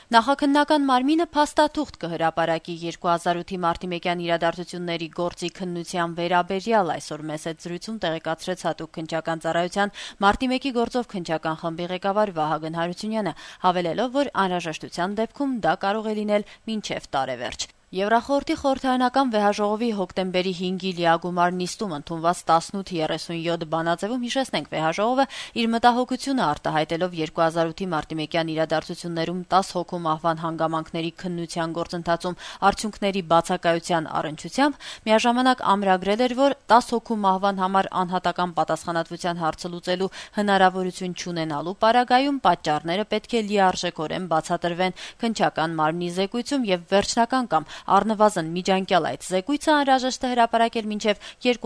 Նախաքննական մարմինը փաստաթուղթ կհրապարակի 2008-ի մարտի 1-յան իրադարձությունների գործի քննության վերաբերյալ, այսօր մեծ զրույցում տեղեկացրեց Հատուկ քննչական ծառայության մարտի 1-ի գործով քննչական խմբի ղեկավար Վահագն Հարությունյանը, հավելելով, որ անհրաժեշտության դեպքում դա կարող է լինել մինչև տարեվերջ։ Եվրախորհրդի խորհրդարանական վեհաժողովի հոկտեմբերի 5-ի լիագումար նիստում ընդունված 1837 բանաձևում հիշեցնենք վեհաժողովը իր մտահոգությունը արտահայտելով 2008-ի մարտի 1-յան իրադարձություններում 10 հոգու մահվան հանգամանքների քննության գործընթացում արդյունքների բացակայության առնչությամբ միաժամանակ ամրագրել էր, որ 10 հոգու մահվան համար անհատական պատասխանատվության հարցը լուծելու հնարավորություն չունենալու պարագայում պատճառները պետք է լիարժեքորեն բացատրվեն քննչական մարմնի զեկույցում եւ վերջնական կամ առնվազն միջանկյալ այդ զեկույցը անհրաժեշտ է հրապարակել մինչև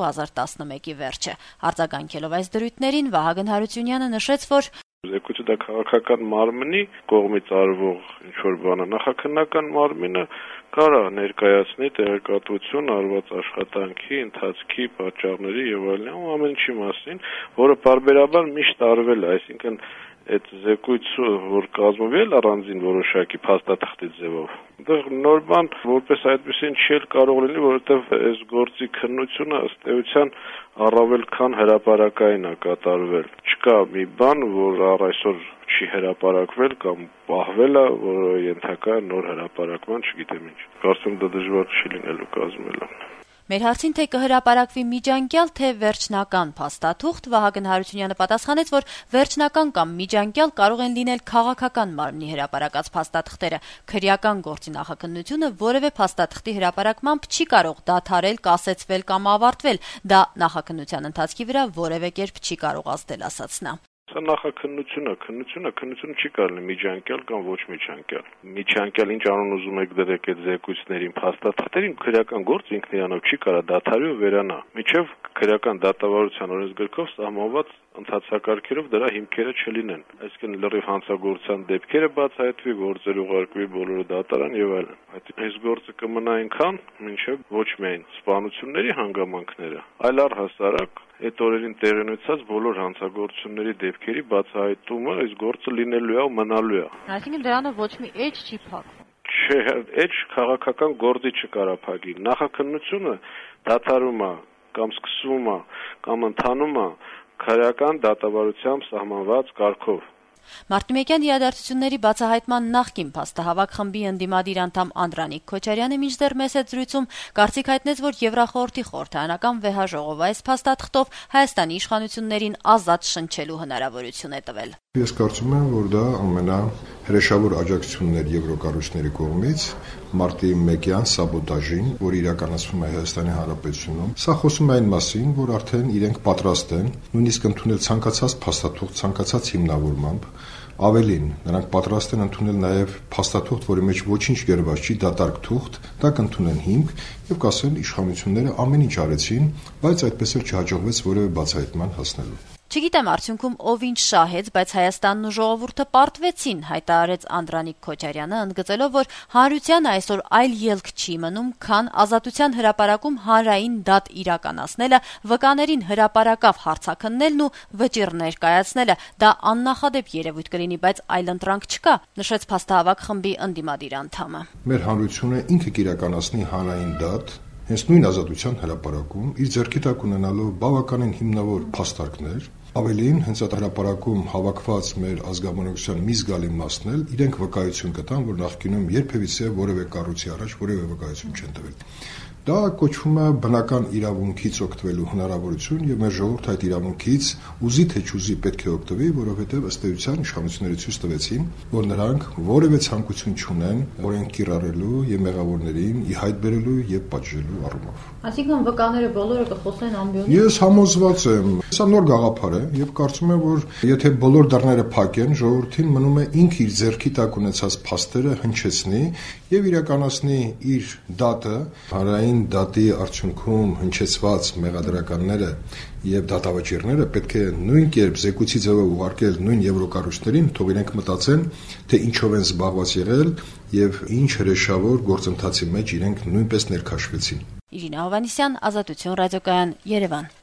2011-ի վերջը։ Արձագանքելով այս դրույթներին Վահագն Հարությունյանը նշեց, որ զեկույցը դա քաղաքական մարմնի կողմից արվող ինչ-որ բան է, նախաքննական մարմինը կարա ներկայացնի տեղեկատվություն արված աշխատանքի, ընթացքի, պատճառների եւ այլն ամեն ինչի մասին, որը պարբերաբար միշտ արվել է, այսինքն այդ զեկույցը, որ կազմվել առանձին որոշակի փաստաթղթի ձևով, դեռ նոր բան որպես այդպեսին չի կարող լինի, որովհետև այս գործի քննությունը ըստ էության առավել քան հրապարակային է կատարվել։ Չկա մի բան, որ առ այսօր չի հրապարակվել կամ պահվել է, որը ենթակա նոր հրապարակման, չգիտեմ ինչ։ Կարծում դա դժվար չի լինելու կազմելը։ Մեր հարցին թե կհրապարակվի միջանկյալ, թե վերջնական փաստաթուղթ, Վահագն Հարությունյանը պատասխանեց, որ վերջնական կամ միջանկյալ կարող են լինել քաղաքական մարմնի հրապարակած փաստաթղթերը։ Քրեական գործի նախաքննությունը որևէ փաստաթղթի հրապարակմամբ չի կարող դադարել, կասեցվել կամ ավարտվել։ Դա նախաքննության ընթացքի վրա որևէ կերպ չի կարող ազդել, ասաց նա։ Սա նախաքննությունը չի կարելի միջանկյալ կամ ոչ միջանկյալ։ Միջանկյալ ինչ անուն ուզում եք դրեք այդ զեկույցներին, փաստաթղթերին, քրեական գործ ինքն իրանով չի կարա դադարի ու վերանա։ Մինչև քրեական դատավարության օրենսգրքով սահմանված ընթացակարգերով դրա հիմքերը չլինեն։ Այսինքն լրիվ հանցագործության դեպքերը բացահայտվի, գործեր ուղարկվի բոլորը դատարան եւ այլն։ Այս գործը կմնա այնքան, մինչև ոչ միայն սպանությունների հանգամանքները, այլ առհասարակ այդ օրերին տեղի ունեցած բոլոր հանցագործությունների դեպքերի բացահայտումը այս գործը լինելու է ու մնալու է։ Այսինքն դրանով ոչ մի էջ չի փակվում։ Չէ, էջ քաղաքական գործի չկարա փակի։ Նախաքննությունը դադարում է կամ սկսվում է կամ ընթանում է քրեական դատավարությամբ սահմանված կարգով։ Մարտի 1-յան իրադարձությունների բացահայտման նախկին փաստահավաք խմբի ընդդիմադիր անդամ Անդրանիկ Քոչարյանը մինչդեռ մեծ զրույցում կարծիք հայտնեց, որ Եվրախորհրդի խորհրդարանական վեհաժողովը այս փաստաթղթով Հայաստանի իշխանություններին ազատ շնչելու հնարավորություն է տվել։ Ես կարծում եմ, որ դա ամենահրեշավոր աջակցությունն էր եվրոկառույցների կողմից մարտի 1-յան սաբոտաժին, որ իրականացվում է Հայաստանի Հանրապետությունում։ Սա խոսում է այն մասին, որ արդեն իրենք պատրաստ են նույնիսկ ընդունել ցանկացած փաստաթուղթ, ցանկացած հիմնավորմամբ։ Ավելին, նրանք պատրաստ են ընդունել նաև փաստաթուղթ, որի մեջ ոչինչ գրված չի, դատարկ թուղթ, դա կընդունեն հիմք եւ կասեն իշխանությունները ամեն ինչ արեցին, բայց այդպես էլ չհաջողվեց որևէ բացահայտման հասնելու։ Չգիտեմ արդյունքում ով ինչ շահեց, բայց Հայաստանն ու ժողովուրդը պարտվեցին, հայտարարեց Անդրանիկ Քոչարյանը, ընդգծելով, որ հանրությանը այսօր այլ ելք չի մնում, քան ազատության հրապարակում հանրային դատ իրականացնելը, վկաներին հրապարակավ հարցաքննելն ու վճիռ ներկայացնելը։ Դա աննախադեպ երևույթ կլինի, բայց այլ ընտրանք չկա, նշեց փաստահավաք խմբի ընդդիմադիր անդամը։ Մեր հանրությունը ինքը կիրականացնի հանրային դատ հենց նույն ազատության հրապարակում իր ձեռքի տակ ունենալով բավականին հիմնավոր փաստարկներ, ավելին հենց այդ հրապարակում հավաքված մեր ազգաբնակության մի զգալի մասն էլ իրենք վկայություն կտան, որ նախկինում երբևիցե որևէ կառույցի առաջ որևէ վկայություն չեն տվել։ Դա կոչվում է բնական իրավունքից օգտվելու հնարավորություն եւ մեր ժողովուրդը այդ իրավունքից ուզի թե չուզի պետք է օգտվի, որովհետեւ ըստ էության իշխանությունները ցույց տվեցին, որ նրանք որևէ ցանկություն չունեն օրենք կիրառելու եւ մեղավորներին ի հայտ բերելու եւ պատժելու առումով։ Այսինքն վկաները բոլորը կխոսեն ամբիոնից։ Ես համոզված եմ, սա նոր գաղափար է եւ կարծում եմ, որ եթե բոլոր դռները փակեն, ժողովրդին մնում է ինքը իր ձեռքի տակ ունեցած փաստերը հնչեցնի եւ իրականացնի իր դատը հանրային դատի արդյունքում հնչեցված մեղադրականները եւ դատավճիռները պետք է նույն կերպ զեկույցի ձևով ուղարկել նույն եվրոկառույցներին, թող իրենք մտածեն, թե ինչով են զբաղված եղել եւ ինչ հրեշավոր գործընթացի մեջ իրենք նույնպես ներքաշվեցին։ Իրինա Հովհաննիսյան, Ազատություն ռադիոկայան, Երևան։